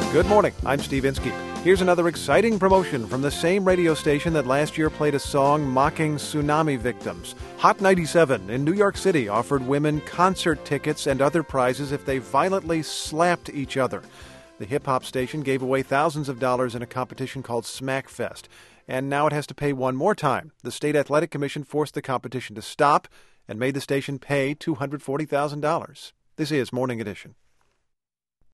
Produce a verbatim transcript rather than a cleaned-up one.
Good morning. I'm Steve Inskeep. Here's another exciting promotion from the same radio station that last year played a song mocking tsunami victims. Hot ninety-seven in New York City offered women concert tickets and other prizes if they violently slapped each other. The hip-hop station gave away thousands of dollars in a competition called Smackfest, and now it has to pay one more time. The State Athletic Commission forced the competition to stop and made the station pay two hundred forty thousand dollars. This is Morning Edition.